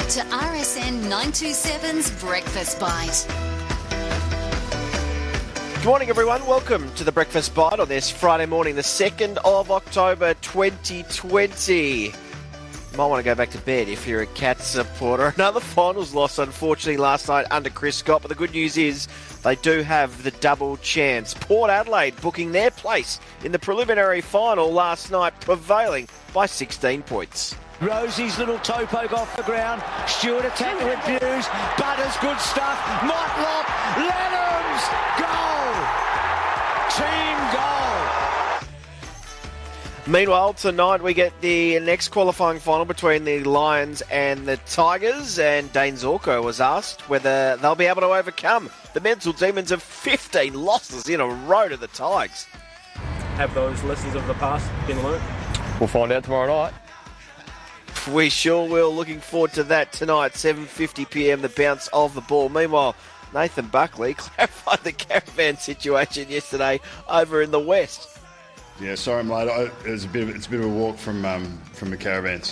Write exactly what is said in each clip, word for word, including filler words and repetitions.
to R S N nine twenty-seven's Breakfast Bite. Good morning, everyone. Welcome to the Breakfast Bite on this Friday morning, the second of October, twenty twenty. You might want to go back to bed if you're a Cats supporter. Another finals loss, unfortunately, last night under Chris Scott. But the good news is they do have the double chance. Port Adelaide booking their place in the preliminary final last night, prevailing by sixteen points. Rosie's little toe poke off the ground. Stewart attacking with views. Butters, good stuff. Motlop, Lenhams, goal! Team goal! Meanwhile, tonight we get the next qualifying final between the Lions and the Tigers, and Dane Zorko was asked whether they'll be able to overcome the mental demons of fifteen losses in a row to the Tigers. Have those lessons of the past been learnt? We'll find out tomorrow night. We sure will. Looking forward to that tonight, seven fifty p m, the bounce of the ball. Meanwhile, Nathan Buckley clarified the caravan situation yesterday over in the West. Yeah, sorry, I'm late. I, it was a bit of, it's a bit of a walk from um, from the caravans.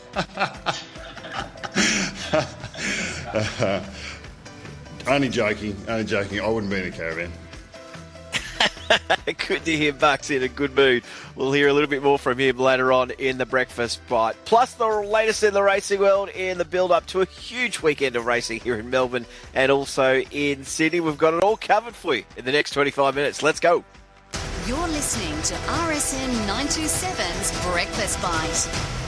uh, only joking, only joking. I wouldn't be in a caravan. Good to hear Bucks in a good mood. We'll hear a little bit more from him later on in the Breakfast Bite. Plus the latest in the racing world in the build-up to a huge weekend of racing here in Melbourne and also in Sydney. We've got it all covered for you in the next twenty-five minutes. Let's go. You're listening to R S N nine twenty-seven's Breakfast Bite.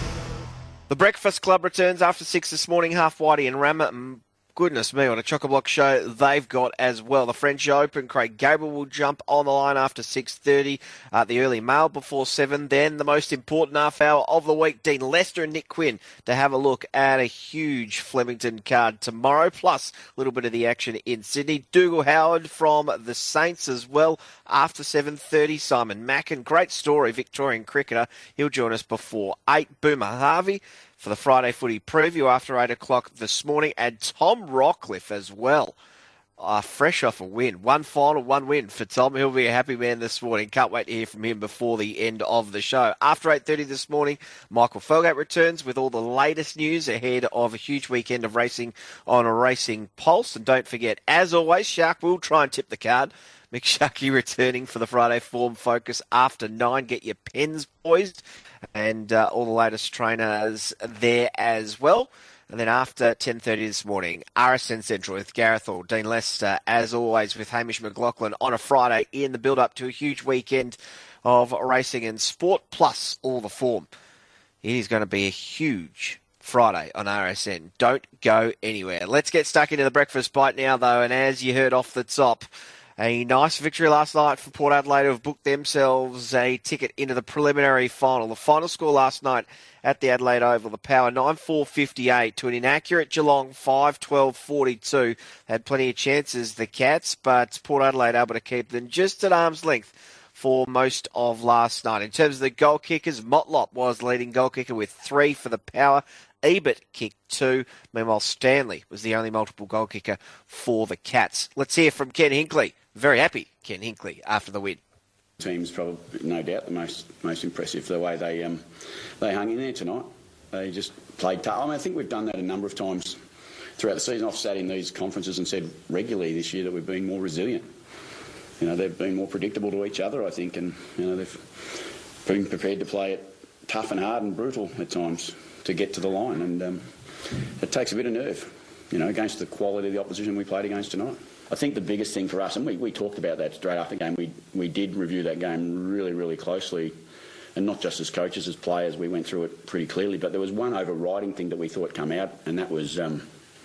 The Breakfast Club returns after six this morning. Half Whitey and Rammer. Goodness me, what a chock-a-block show they've got as well. The French Open, Craig Gable will jump on the line after six thirty. Uh, the early mail before seven. Then the most important half hour of the week, Dean Lester and Nick Quinn to have a look at a huge Flemington card tomorrow. Plus a little bit of the action in Sydney. Dougal Howard from the Saints as well after seven thirty. Simon Mackin, great story, Victorian cricketer. He'll join us before eight. Boomer Harvey for the Friday footy preview after eight o'clock this morning. And Tom Rockcliffe as well, uh, fresh off a win. One final, one win for Tom. He'll be a happy man this morning. Can't wait to hear from him before the end of the show. After eight thirty this morning, Michael Felgate returns with all the latest news ahead of a huge weekend of racing on a Racing Pulse. And don't forget, as always, Shark will try and tip the card. Mick Sharkey returning for the Friday Form Focus after nine. Get your pens poised. And uh, all the latest trainers there as well. And then after ten thirty this morning, R S N Central with Gareth Hall, Dean Lester, as always, with Hamish McLaughlin on a Friday in the build-up to a huge weekend of racing and sport, plus all the form. It is going to be a huge Friday on R S N. Don't go anywhere. Let's get stuck into the Breakfast Bite now, though, and as you heard off the top, a nice victory last night for Port Adelaide, who have booked themselves a ticket into the preliminary final. The final score last night at the Adelaide Oval, the Power nine four fifty-eight to an inaccurate Geelong five twelve forty-two. Had plenty of chances, the Cats, but Port Adelaide able to keep them just at arm's length for most of last night. In terms of the goal kickers, Motlop was leading goal kicker with three for the Power. Ebert kicked two. Meanwhile, Stanley was the only multiple goal kicker for the Cats. Let's hear from Ken Hinkley. Very happy, Ken Hinkley, after the win. Team's probably, no doubt, the most most impressive, the way they um, they hung in there tonight. They just played tough. I mean, I think we've done that a number of times throughout the season. I've sat in these conferences and said regularly this year that we've been more resilient. You know, they've been more predictable to each other, I think, and you know they've been prepared to play it tough and hard and brutal at times to get to the line, and um, it takes a bit of nerve, you know, against the quality of the opposition we played against tonight. I think the biggest thing for us, and we, we talked about that straight after the game, we, we did review that game really, really closely, and not just as coaches, as players, we went through it pretty clearly, but there was one overriding thing that we thought come out, and that was um,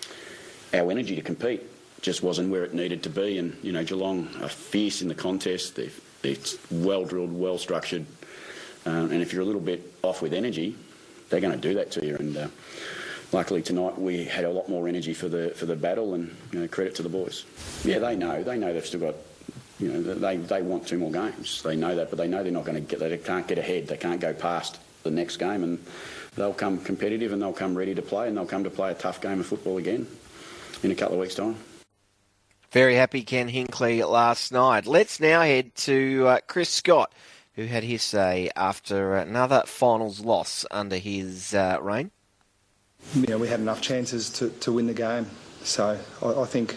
our energy to compete just wasn't where it needed to be, and, you know, Geelong are fierce in the contest, they're, they're well-drilled, well-structured, uh, and if you're a little bit off with energy, they're going to do that to you, and uh, luckily tonight we had a lot more energy for the for the battle, and you know, credit to the boys. Yeah, they know. They know they've still got, you know, they they want two more games. They know that, but they know they're not going to get. They can't get ahead. They can't go past the next game, and they'll come competitive and they'll come ready to play, and they'll come to play a tough game of football again in a couple of weeks' time. Very happy Ken Hinkley last night. Let's now head to uh, Chris Scott, who had his say after another finals loss under his uh, reign. you know, we had enough chances to, to win the game. So I, I think,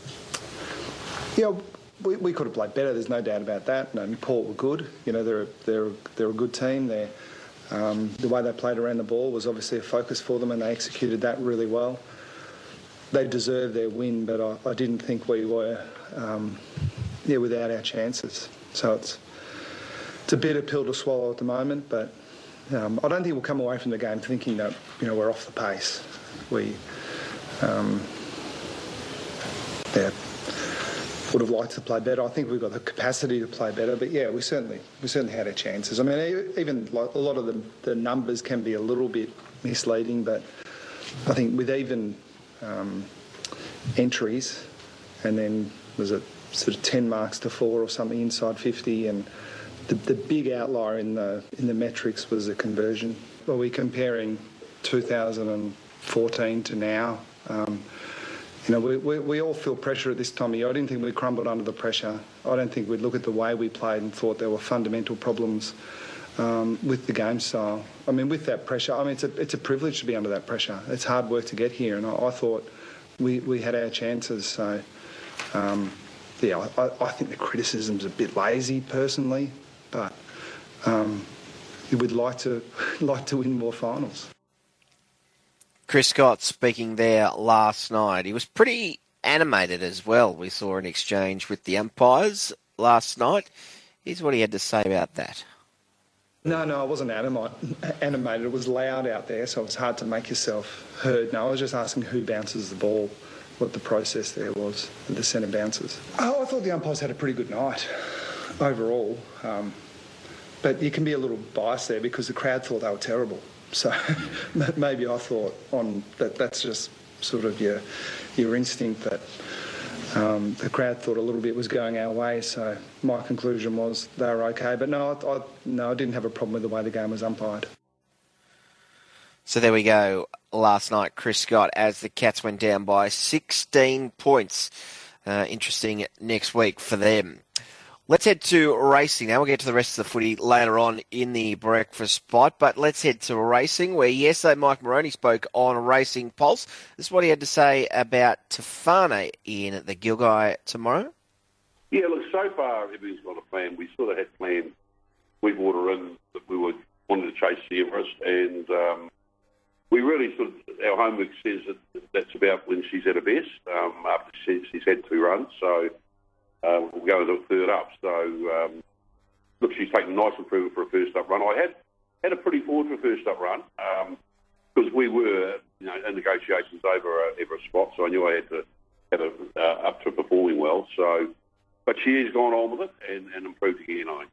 you know, we, we could have played better. There's no doubt about that. No, Port were good. You know, they're they're they're a good team. They're um, the way they played around the ball was obviously a focus for them, and they executed that really well. They deserved their win, but I, I didn't think we were, um, yeah, without our chances. So it's it's a bitter pill to swallow at the moment, but um, I don't think we'll come away from the game thinking that, you know, we're off the pace. We, um, yeah, would have liked to play better. I think we've got the capacity to play better, but yeah, we certainly we certainly had our chances. I mean, even like a lot of the, the numbers can be a little bit misleading, but I think with even um, entries, and then was it sort of ten marks to four or something inside fifty, and the, the big outlier in the in the metrics was the conversion. Are we comparing two thousand fourteen to now? Um, you know, we, we, we all feel pressure at this time of year. I didn't think we crumbled under the pressure. I don't think we'd look at the way we played and thought there were fundamental problems um, with the game style. I mean, with that pressure, I mean, it's a it's a privilege to be under that pressure. It's hard work to get here, and I, I thought we, we had our chances. So, um, yeah, I, I think the criticism's a bit lazy, personally, but um, we'd like to like to win more finals. Chris Scott speaking there last night. He was pretty animated as well. We saw an exchange with the umpires last night. Here's what he had to say about that. No, no, I wasn't anima- animated. It was loud out there, so it's hard to make yourself heard. No, I was just asking who bounces the ball, what the process there was, and the centre bounces. Oh, I thought the umpires had a pretty good night overall. Um, but you can be a little biased there because the crowd thought they were terrible. So maybe I thought on that that's just sort of your your instinct that um, the crowd thought a little bit was going our way. So my conclusion was they were okay. But no, I, I, no, I didn't have a problem with the way the game was umpired. So there we go. Last night, Chris Scott, as the Cats went down by sixteen points. Uh, interesting next week for them. Let's head to racing now. We'll get to the rest of the footy later on in the breakfast spot. But let's head to racing, where yesterday Mike Moroney spoke on Racing Pulse. This is what he had to say about Tofane in the Gilgai tomorrow. Yeah, look, so far everything's got a plan. We sort of had planned with Water in that we were wanted to chase the Everest, and um, we really sort of, our homework says that that's about when she's at her best, um, after she's, she's had two runs. So Uh, we'll go to the third up. So, um, look, she's taken nice improvement for a first up run. I had had a pretty forward for a first up run because um, we were, you know, in negotiations over a, over a spot, so I knew I had to have a, uh, up to performing well. So, but she has gone on with it and, and improved again, I think.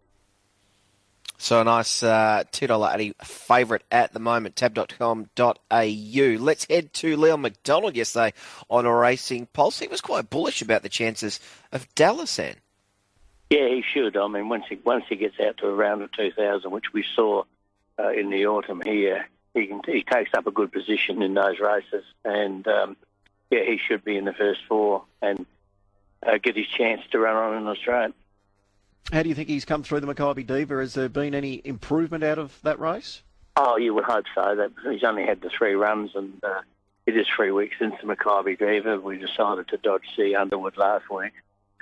So a nice uh, two dollars eighty favourite at the moment, tab dot com dot a u. Let's head to Leon McDonald yesterday on a Racing Pulse. He was quite bullish about the chances of Dallasan. Yeah, he should. I mean, once he once he gets out to around the two thousand, which we saw uh, in the autumn here, he can he takes up a good position in those races, and um, yeah, he should be in the first four and uh, get his chance to run on in Australia. How do you think he's come through the Maccabi Diva? Has there been any improvement out of that race? Oh, you would hope so. That he's only had the three runs, and uh, it is three weeks into Maccabi Diva. We decided to dodge C Underwood last week.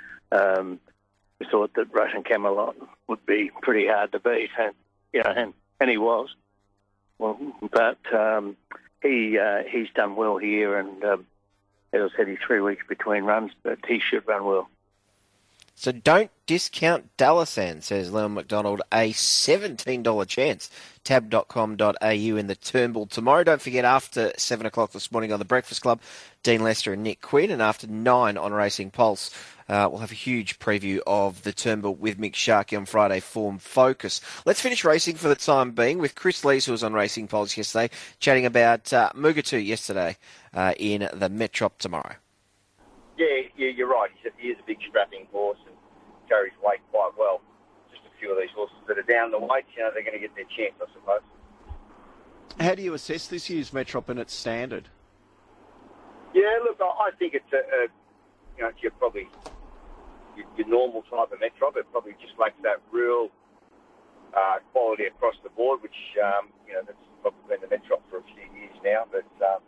Um, we thought that Russian Camelot would be pretty hard to beat, and you know, and, and he was. Well, but um, he uh, he's done well here, and um, as I said, he's three weeks between runs, but he should run well. So don't discount Dallasan, says Leon McDonald. A seventeen dollars chance. tab dot com dot a u in the Turnbull tomorrow. Don't forget, after seven o'clock this morning on The Breakfast Club, Dean Lester and Nick Quinn. And after nine on Racing Pulse, uh, we'll have a huge preview of the Turnbull with Mick Sharkey on Friday, Form Focus. Let's finish racing for the time being with Chris Lees, who was on Racing Pulse yesterday, chatting about uh, Mugatu yesterday uh, in the Metrop tomorrow. Yeah, yeah, you're right. He's a, he is a big strapping horse and carries weight quite well. Just a few of these horses that are down the weight, you know, they're going to get their chance, I suppose. How do you assess this year's Metrop and its standard? Yeah, look, I, I think it's a, a, you know, it's your probably your, your normal type of Metrop. It probably just lacks that real uh, quality across the board, which um, you know that's probably been the Metrop for a few years now. But um,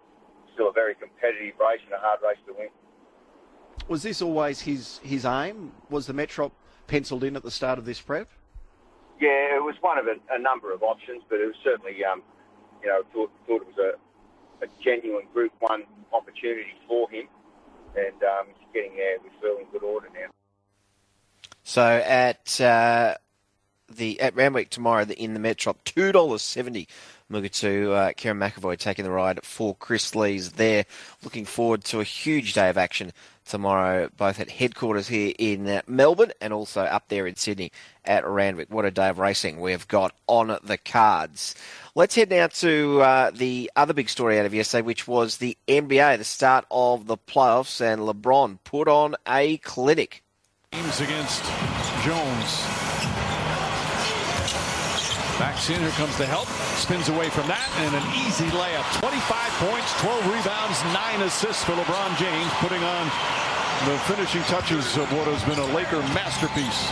still a very competitive race and a hard race to win. Was this always his, his aim? Was the Metrop penciled in at the start of this prep? Yeah, it was one of a, a number of options, but it was certainly, um, you know, thought, thought it was a, a genuine Group One opportunity for him, and um, he's getting there with fairly good order now. So at uh, the at Randwick tomorrow in the Metrop, two dollars seventy. Mugatu, uh, Kieran McAvoy taking the ride for Chris Lees there. Looking forward to a huge day of action tomorrow, both at headquarters here in uh, Melbourne and also up there in Sydney at Randwick. What a day of racing we've got on the cards. Let's head now to uh, the other big story out of yesterday, which was the N B A, the start of the playoffs, and LeBron put on a clinic. Teams against Jones. Backs in, here comes the help. Spins away from that, and an easy layup. twenty-five points, twelve rebounds, nine assists for LeBron James, putting on the finishing touches of what has been a Laker masterpiece.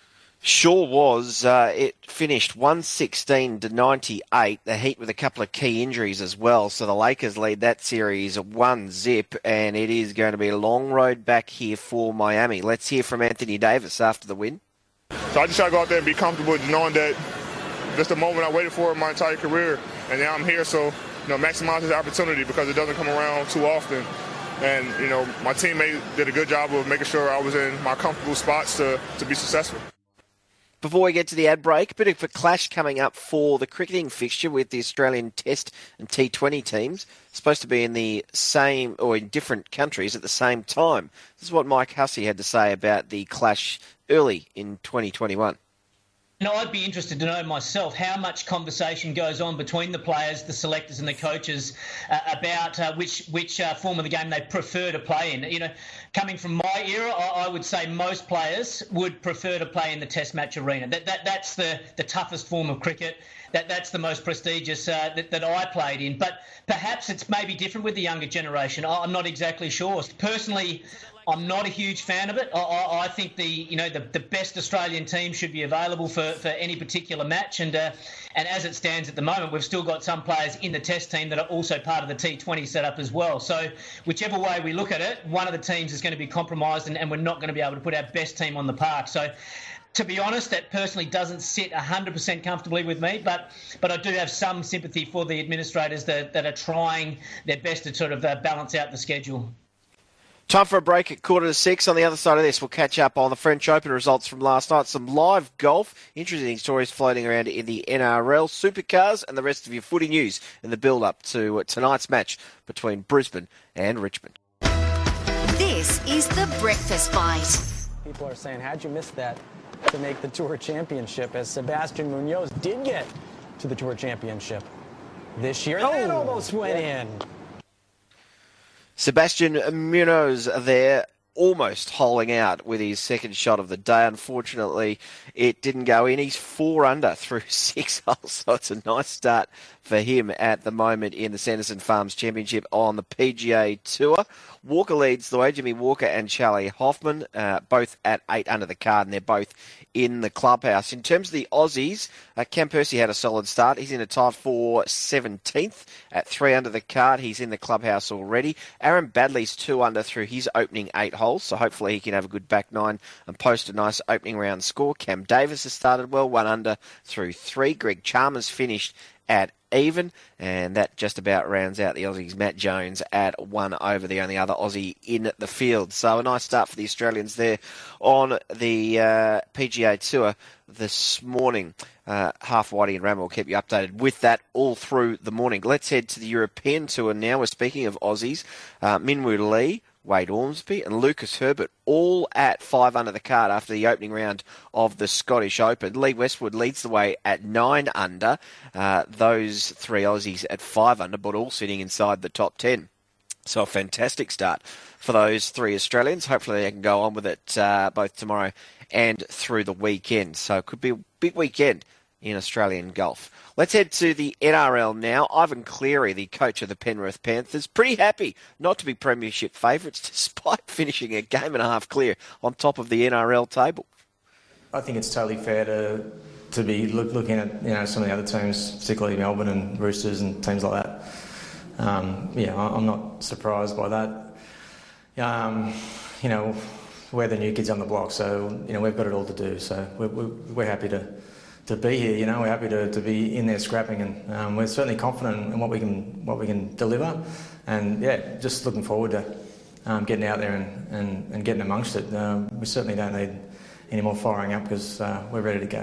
Sure was. Uh, it finished one sixteen to ninety-eight. The Heat with a couple of key injuries as well. So the Lakers lead that series one zip, and it is going to be a long road back here for Miami. Let's hear from Anthony Davis after the win. So I just try to go out there and be comfortable with knowing that just the moment I waited for my entire career, and now I'm here. So, you know, maximize this opportunity because it doesn't come around too often. And, you know, my teammate did a good job of making sure I was in my comfortable spots to, to be successful. Before we get to the ad break, a bit of a clash coming up for the cricketing fixture with the Australian Test and T twenty teams. Supposed to be in the same or in different countries at the same time. This is what Mike Hussey had to say about the clash early in twenty twenty-one. No, I'd be interested to know myself how much conversation goes on between the players, the selectors and the coaches uh, about uh, which which uh, form of the game they prefer to play in. You know, coming from my era, I, I would say most players would prefer to play in the Test match arena. That, that That's the, the toughest form of cricket. That That's the most prestigious uh, that, that I played in. But perhaps it's maybe different with the younger generation. I'm not exactly sure. Personally, I'm not a huge fan of it. I, I, I think the you know the, the best Australian team should be available for, for any particular match, and uh, and as it stands at the moment, we've still got some players in the Test team that are also part of the T twenty setup as well. So whichever way we look at it, one of the teams is going to be compromised, and, and we're not going to be able to put our best team on the park. So, to be honest, that personally doesn't sit one hundred percent comfortably with me, but but I do have some sympathy for the administrators that, that are trying their best to sort of uh, balance out the schedule. Time for a break at quarter to six. On the other side of this, we'll catch up on the French Open results from last night. Some live golf, interesting stories floating around in the N R L, supercars, and the rest of your footy news in the build-up to tonight's match between Brisbane and Richmond. This is the Breakfast Bite. People are saying, how'd you miss that to make the Tour Championship, as Sebastian Munoz did get to the Tour Championship this year. Oh, that almost went yeah. in. Sebastian Munoz there, almost holing out with his second shot of the day. Unfortunately, it didn't go in. He's four under through six holes, so it's a nice start for him at the moment in the Sanderson Farms Championship on the P G A Tour. Walker leads the way, Jimmy Walker and Charlie Hoffman, uh, both at eight under the card, and they're both in the clubhouse. In terms of the Aussies, uh, Cam Percy had a solid start. He's in a tie for seventeenth at three under the card. He's in the clubhouse already. Aaron Badley's two under through his opening eight holes, so hopefully he can have a good back nine and post a nice opening round score. Cam Davis has started well, one under through three. Greg Chalmers finished at even, and that just about rounds out the Aussies. Matt Jones at one over, the only other Aussie in the field. So a nice start for the Australians there on the uh, P G A Tour this morning. Uh, Half Whitey and Ram will keep you updated with that all through the morning. Let's head to the European Tour now. We're speaking of Aussies. Uh, Minwoo Lee, Wade Ormsby and Lucas Herbert all at five under the card after the opening round of the Scottish Open. Lee Westwood leads the way at nine under. Uh, those three Aussies at five under, but all sitting inside the top ten. So a fantastic start for those three Australians. Hopefully they can go on with it uh, both tomorrow and through the weekend. So it could be a big weekend in Australian golf. Let's head to the N R L now. Ivan Cleary, the coach of the Penrith Panthers, pretty happy not to be premiership favourites despite finishing a game and a half clear on top of the N R L table. I think it's totally fair to to be look, looking at you know some of the other teams, particularly Melbourne and Roosters and teams like that. um, yeah, I'm not surprised by that. Um, you know, we're the new kids on the block, so you know we've got it all to do. So we're we're, we're happy to. to be here, you know, we're happy to, to be in there scrapping, and um, we're certainly confident in what we can what we can deliver, and yeah, just looking forward to um, getting out there and, and, and getting amongst it. Um, we certainly don't need any more firing up because uh, we're ready to go.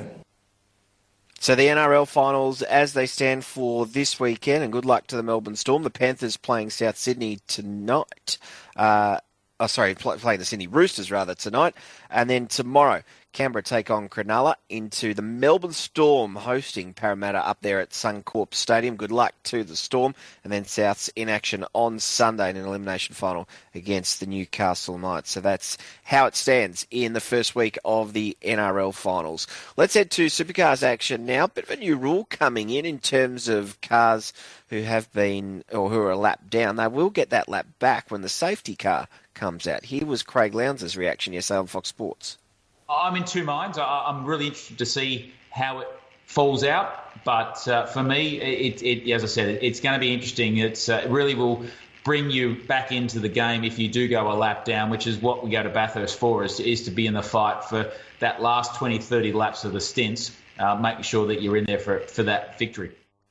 So the N R L finals as they stand for this weekend, and good luck to the Melbourne Storm. The Panthers playing South Sydney tonight. Uh, oh, sorry, playing the Sydney Roosters rather tonight, and then tomorrow. Canberra take on Cronulla into the Melbourne Storm hosting Parramatta up there at Suncorp Stadium. Good luck to the Storm. And then Souths in action on Sunday in an elimination final against the Newcastle Knights. So that's how it stands in the first week of the N R L finals. Let's head to Supercars action now. Bit of a new rule coming in in terms of cars who have been or who are a lap down. They will get that lap back when the safety car comes out. Here was Craig Lowndes' reaction yesterday on Fox Sports. I'm in two minds. I'm really interested to see how it falls out. But uh, for me, it, it, as I said, it's going to be interesting. It's, uh, it really will bring you back into the game if you do go a lap down, which is what we go to Bathurst for, is, is to be in the fight for that last twenty, thirty laps of the stints, uh, making sure that you're in there for, for that victory.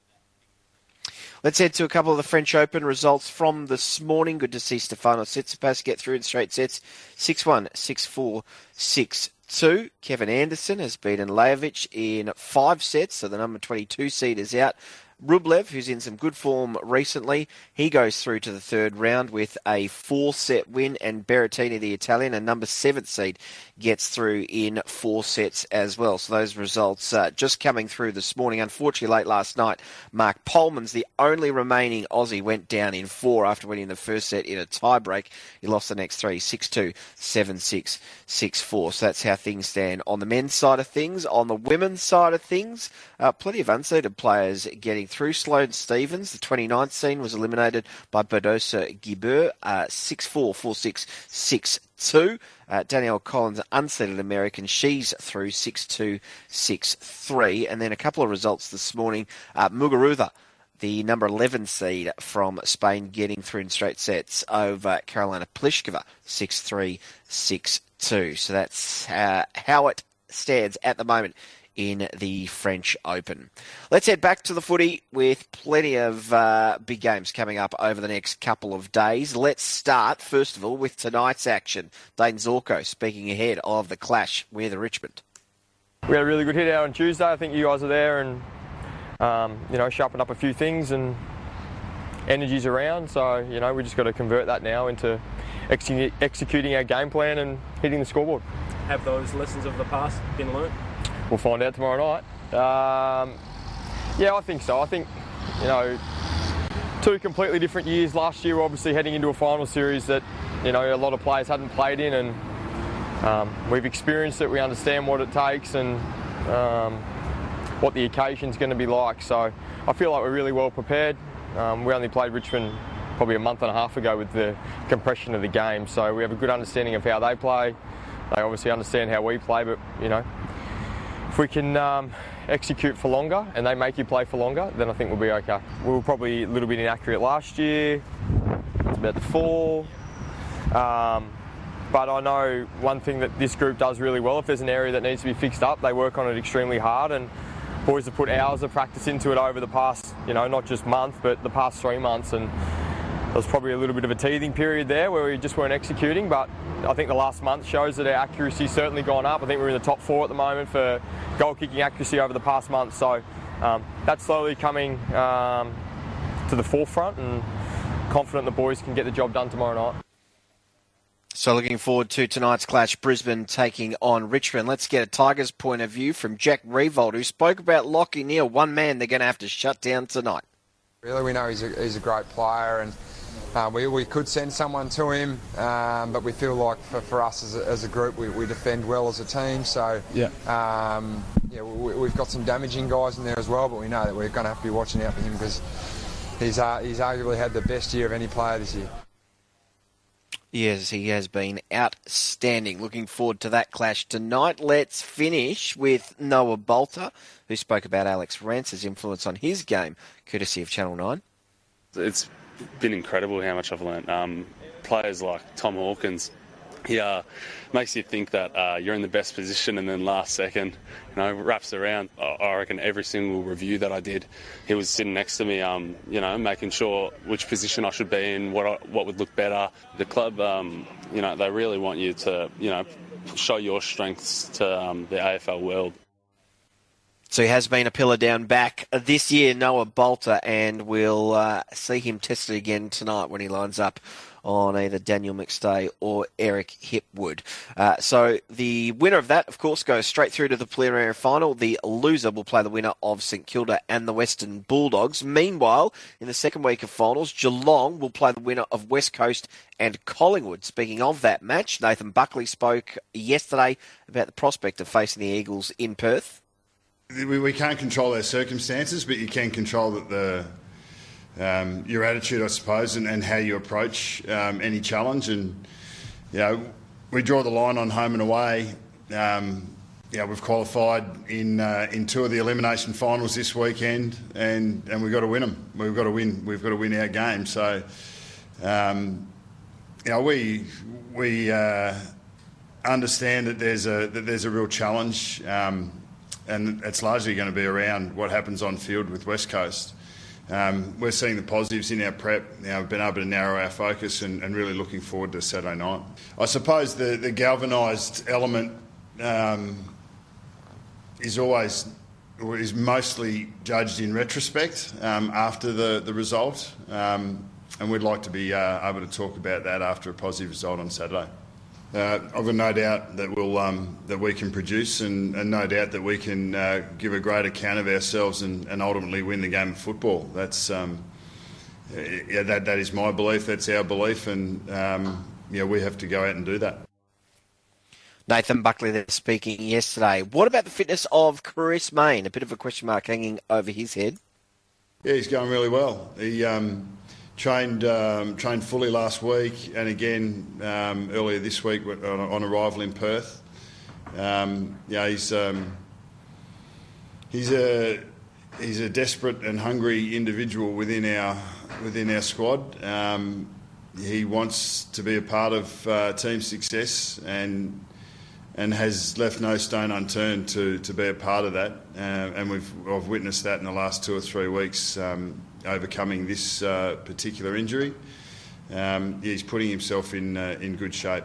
Let's head to a couple of the French Open results from this morning. Good to see Stefanos Tsitsipas get through in straight sets. six one, six four, six two. Kevin Anderson has beaten Lajovic in five sets, so the number twenty-two seed is out. Rublev, who's in some good form recently, he goes through to the third round with a four-set win, and Berrettini, the Italian, a number seven seed, gets through in four sets as well. So those results uh, just coming through this morning. Unfortunately, late last night, Mark Polman's the only remaining Aussie, went down in four after winning the first set in a tiebreak. He lost the next three, six two, seven six, six four. So that's how things stand on the men's side of things. On the women's side of things, uh, plenty of unseeded players getting through. Sloane Stephens, the twenty-ninth seed, was eliminated by Badosa Guibert, uh, six four, four six, six two. Uh, Danielle Collins, unseeded American, she's through six two, six three. And then a couple of results this morning. Uh, Muguruza, the number eleven seed from Spain, getting through in straight sets over Carolina Pliskova, six three, six two. So that's uh, how it stands at the moment in the French Open. Let's head back to the footy with plenty of uh, big games coming up over the next couple of days. Let's start, first of all, with tonight's action. Dane Zorko speaking ahead of the clash with Richmond. We had a really good hit out on Tuesday. I think you guys are there and, um, you know, sharpened up a few things and energy's around. So, you know, we just got to convert that now into ex- executing our game plan and hitting the scoreboard. Have those lessons of the past been learnt? We'll find out tomorrow night. Um, yeah, I think so. I think, you know, two completely different years. Last year, obviously heading into a final series that, you know, a lot of players hadn't played in, and um, we've experienced it. We understand what it takes and um, what the occasion's going to be like. So I feel like we're really well prepared. Um, we only played Richmond probably a month and a half ago with the compression of the game, so we have a good understanding of how they play. They obviously understand how we play, but, you know, if we can um, execute for longer and they make you play for longer, then I think we'll be okay. We were probably a little bit inaccurate last year. It's about the fall. Um, but I know one thing that this group does really well, if there's an area that needs to be fixed up, they work on it extremely hard, and boys have put hours of practice into it over the past, you know, not just month, but the past three months. And there was probably a little bit of a teething period there where we just weren't executing, but I think the last month shows that our accuracy's certainly gone up. I think we're in the top four at the moment for goal-kicking accuracy over the past month. So um, that's slowly coming um, to the forefront, and confident the boys can get the job done tomorrow night. So looking forward to tonight's clash, Brisbane taking on Richmond. Let's get a Tigers point of view from Jack Riewoldt, who spoke about Lachie Neale, one man they're going to have to shut down tonight. Really, we know he's a, he's a great player, and Uh, we, we could send someone to him, um, but we feel like for, for us as a, as a group, we, we defend well as a team. So yeah, um, yeah, we, we've got some damaging guys in there as well, but we know that we're going to have to be watching out for him because he's uh, he's arguably had the best year of any player this year. Yes, he has been outstanding. Looking forward to that clash tonight. Let's finish with Noah Bolter, who spoke about Alex Rance's influence on his game, courtesy of Channel nine. It's been incredible how much I've learnt. Um, players like Tom Hawkins, he uh, makes you think that uh, you're in the best position, and then last second, you know, wraps around. I reckon every single review that I did, he was sitting next to me, um, you know, making sure which position I should be in, what I, what would look better. The club, um, you know, they really want you to, you know, show your strengths to um, the A F L world. So he has been a pillar down back this year, Noah Bolter, and we'll uh, see him tested again tonight when he lines up on either Daniel McStay or Eric Hipwood. Uh, so the winner of that, of course, goes straight through to the preliminary final. The loser will play the winner of St Kilda and the Western Bulldogs. Meanwhile, in the second week of finals, Geelong will play the winner of West Coast and Collingwood. Speaking of that match, Nathan Buckley spoke yesterday about the prospect of facing the Eagles in Perth. We, we can't control our circumstances, but you can control the, the um, your attitude, I suppose, and, and how you approach um, any challenge. And you know, we draw the line on home and away. Um, you know, we've qualified in uh, in two of the elimination finals this weekend, and, and we've got to win them. We've got to win. We've got to win our game. So, um, you know, we we uh, understand that there's a that there's a real challenge. Um, And it's largely going to be around what happens on field with West Coast. Um, we're seeing the positives in our prep. You know, we've been able to narrow our focus and, and really looking forward to Saturday night. I suppose the, the galvanised element um, is always is mostly judged in retrospect um, after the, the result. Um, and we'd like to be uh, able to talk about that after a positive result on Saturday. Uh, I've got no doubt that we'll um, that we can produce, and, and no doubt that we can uh, give a great account of ourselves and, and ultimately win the game of football. That's um, yeah, that that is my belief. That's our belief, and um, yeah, we have to go out and do that. Nathan Buckley there speaking yesterday. What about the fitness of Chris Mayne? A bit of a question mark hanging over his head. Yeah, he's going really well. He um, trained um, trained fully last week, and again um, earlier this week on, on arrival in Perth. Um, yeah, he's um, he's a he's a desperate and hungry individual within our within our squad. Um, he wants to be a part of uh, team success, and and has left no stone unturned to, to be a part of that. Uh, and we've I've witnessed that in the last two or three weeks, um, overcoming this uh, particular injury. Um, yeah, he's putting himself in uh, in good shape.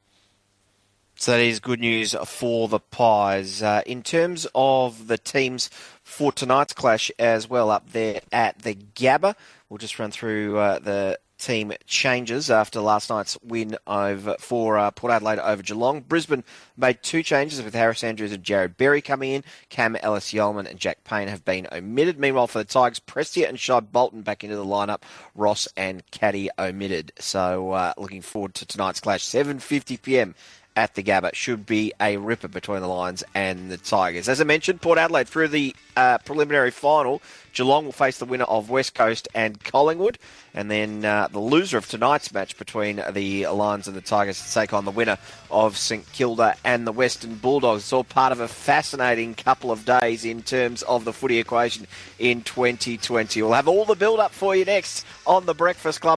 So that is good news for the Pies. Uh, in terms of the teams for tonight's clash as well, up there at the Gabba, we'll just run through uh, the team changes after last night's win over for uh, Port Adelaide over Geelong. Brisbane made two changes with Harris Andrews and Jared Berry coming in. Cam Ellis-Yeoman and Jack Payne have been omitted. Meanwhile, for the Tigers, Prestia and Shai Bolton back into the lineup. Ross and Caddy omitted. So uh, looking forward to tonight's clash. seven fifty p m at the Gabba. Should be a ripper between the Lions and the Tigers. As I mentioned, Port Adelaide through the uh, preliminary final. Geelong will face the winner of West Coast and Collingwood. And then uh, the loser of tonight's match between the Lions and the Tigers to take on the winner of St Kilda and the Western Bulldogs. It's all part of a fascinating couple of days in terms of the footy equation in twenty twenty. We'll have all the build-up for you next on The Breakfast Club.